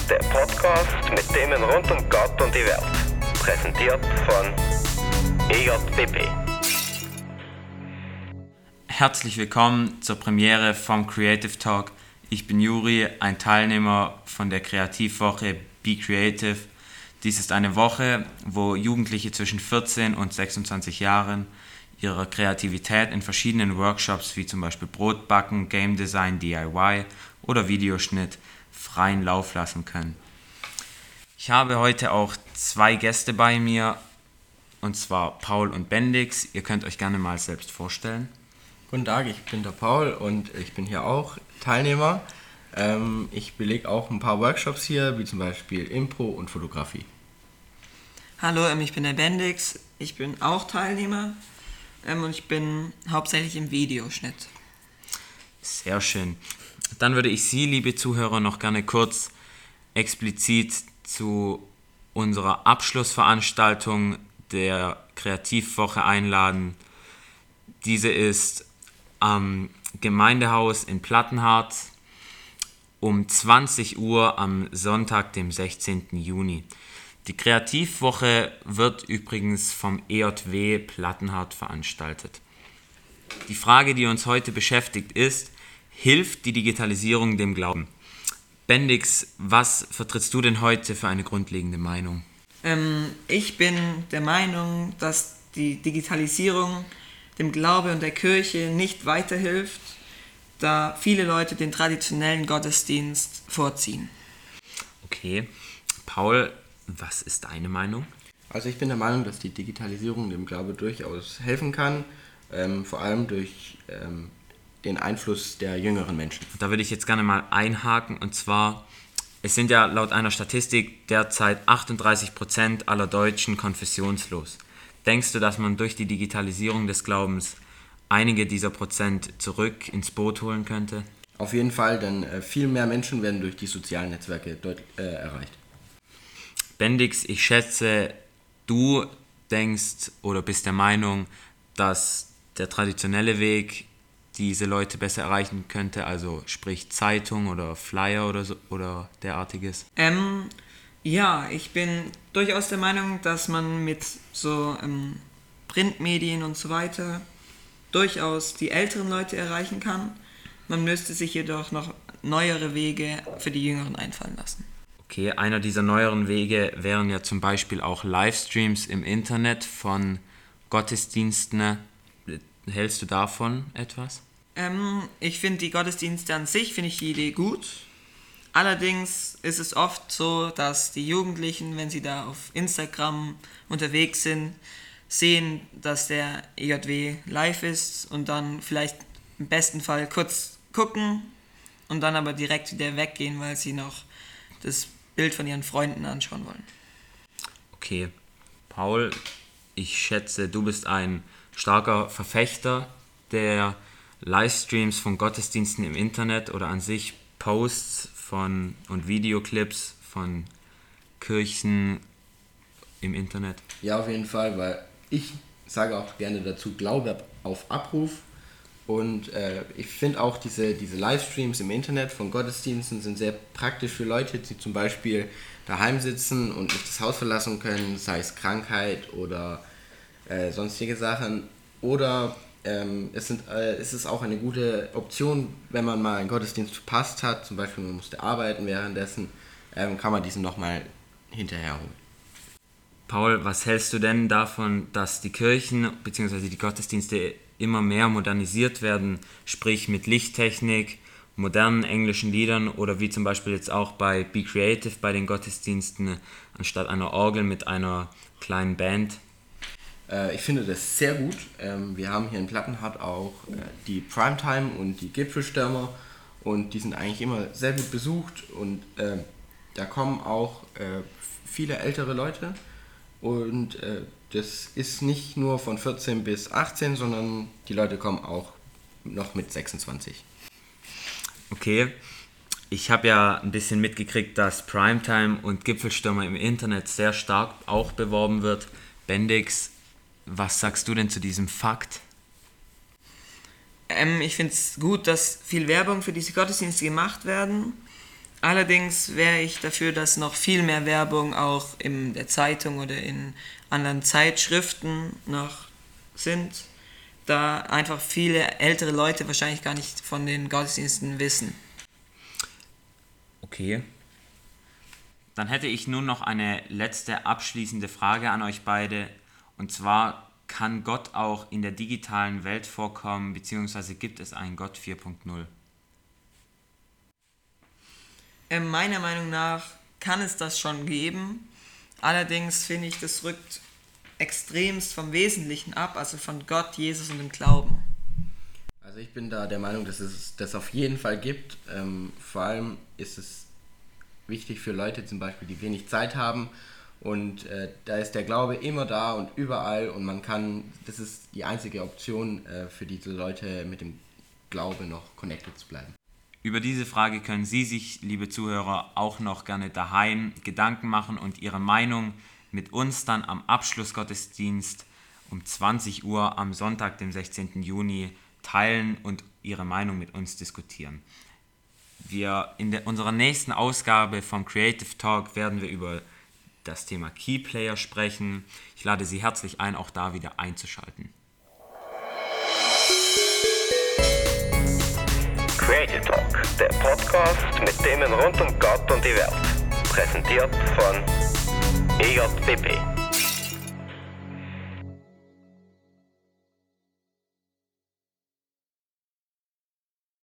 der Podcast mit Themen rund um Gott und die Welt. Präsentiert von EJBB. Herzlich willkommen zur Premiere vom Creative Talk. Ich bin Juri, ein Teilnehmer von der Kreativwoche Be Creative. Dies ist eine Woche, wo Jugendliche zwischen 14 und 26 Jahren ihre Kreativität in verschiedenen Workshops wie zum Beispiel Brotbacken, Game Design, DIY oder Videoschnitt freien Lauf lassen können. Ich habe heute auch zwei Gäste bei mir, und zwar Paul und Bendix. Ihr könnt euch gerne mal selbst vorstellen. Guten Tag, ich bin der Paul und ich bin hier auch Teilnehmer. Ich belege auch ein paar Workshops hier, wie zum Beispiel Impro und Fotografie. Hallo, ich bin der Bendix, ich bin auch Teilnehmer und ich bin hauptsächlich im Videoschnitt. Sehr schön. Dann würde ich Sie, liebe Zuhörer, noch gerne kurz explizit zu unserer Abschlussveranstaltung der Kreativwoche einladen. Diese ist am Gemeindehaus in Plattenhardt um 20 Uhr am Sonntag, dem 16. Juni. Die Kreativwoche wird übrigens vom EJW Plattenhardt veranstaltet. Die Frage, die uns heute beschäftigt, ist: Hilft die Digitalisierung dem Glauben? Bendix, was vertrittst du denn heute für eine grundlegende Meinung? Ich bin der Meinung, dass die Digitalisierung dem Glaube und der Kirche nicht weiterhilft, da viele Leute den traditionellen Gottesdienst vorziehen. Okay, Paul, was ist deine Meinung? Also ich bin der Meinung, dass die Digitalisierung dem Glaube durchaus helfen kann, vor allem durch den Einfluss der jüngeren Menschen. Da würde ich jetzt gerne mal einhaken, und zwar, es sind ja laut einer Statistik derzeit 38% aller Deutschen konfessionslos. Denkst du, dass man durch die Digitalisierung des Glaubens einige dieser Prozent zurück ins Boot holen könnte? Auf jeden Fall, denn viel mehr Menschen werden durch die sozialen Netzwerke erreicht. Bendix, ich schätze, du denkst oder bist der Meinung, dass der traditionelle Weg diese Leute besser erreichen könnte, also sprich Zeitung oder Flyer oder so, oder derartiges? Ja, ich bin durchaus der Meinung, dass man mit so Printmedien und so weiter durchaus die älteren Leute erreichen kann. Man müsste sich jedoch noch neuere Wege für die Jüngeren einfallen lassen. Okay, einer dieser neueren Wege wären ja zum Beispiel auch Livestreams im Internet von Gottesdiensten. Hältst du davon etwas? Ich finde die Gottesdienste an sich, finde ich die Idee gut. Allerdings ist es oft so, dass die Jugendlichen, wenn sie da auf Instagram unterwegs sind, sehen, dass der EJW live ist und dann vielleicht im besten Fall kurz gucken und dann aber direkt wieder weggehen, weil sie noch das Bild von ihren Freunden anschauen wollen. Okay, Paul, ich schätze, du bist ein starker Verfechter der Livestreams von Gottesdiensten im Internet oder an sich Posts und Videoclips von Kirchen im Internet. Ja, auf jeden Fall, weil ich sage auch gerne dazu, Glaube auf Abruf. Und ich finde auch diese Livestreams im Internet von Gottesdiensten sind sehr praktisch für Leute, die zum Beispiel daheim sitzen und nicht das Haus verlassen können, sei es Krankheit oder sonstige Sachen. Oder es ist auch eine gute Option, wenn man mal einen Gottesdienst verpasst hat, zum Beispiel man musste arbeiten währenddessen, kann man diesen nochmal hinterher holen. Paul, was hältst du denn davon, dass die Kirchen bzw. die Gottesdienste immer mehr modernisiert werden, sprich mit Lichttechnik, modernen englischen Liedern oder wie zum Beispiel jetzt auch bei Be Creative bei den Gottesdiensten anstatt einer Orgel mit einer kleinen Band? Ich finde das sehr gut. Wir haben hier in Plattenhardt auch die Primetime und die Gipfelstürmer und die sind eigentlich immer sehr gut besucht und da kommen auch viele ältere Leute und das ist nicht nur von 14 bis 18, sondern die Leute kommen auch noch mit 26. Okay, ich habe ja ein bisschen mitgekriegt, dass Primetime und Gipfelstürmer im Internet sehr stark auch beworben wird. Bendix, was sagst du denn zu diesem Fakt? Ich finde es gut, dass viel Werbung für diese Gottesdienste gemacht werden. Allerdings wäre ich dafür, dass noch viel mehr Werbung auch in der Zeitung oder in anderen Zeitschriften noch sind, da einfach viele ältere Leute wahrscheinlich gar nicht von den Gottesdiensten wissen. Okay. Dann hätte ich nun noch eine letzte abschließende Frage an euch beide. Und zwar, kann Gott auch in der digitalen Welt vorkommen, beziehungsweise gibt es einen Gott 4.0? Meiner Meinung nach kann es das schon geben. Allerdings finde ich, das rückt extremst vom Wesentlichen ab, also von Gott, Jesus und dem Glauben. Also ich bin da der Meinung, dass es das auf jeden Fall gibt. Vor allem ist es wichtig für Leute zum Beispiel, die wenig Zeit haben. Und da ist der Glaube immer da und überall und das ist die einzige Option für diese Leute mit dem Glaube noch connected zu bleiben. Über diese Frage können Sie sich, liebe Zuhörer, auch noch gerne daheim Gedanken machen und Ihre Meinung mit uns dann am Abschlussgottesdienst um 20 Uhr am Sonntag, dem 16. Juni, teilen und Ihre Meinung mit uns diskutieren. In unserer nächsten Ausgabe vom Creative Talk werden wir über das Thema Keyplayer sprechen. Ich lade Sie herzlich ein, auch da wieder einzuschalten. Creative Talk, der Podcast mit Themen rund um Gott und die Welt. Präsentiert von EJBB.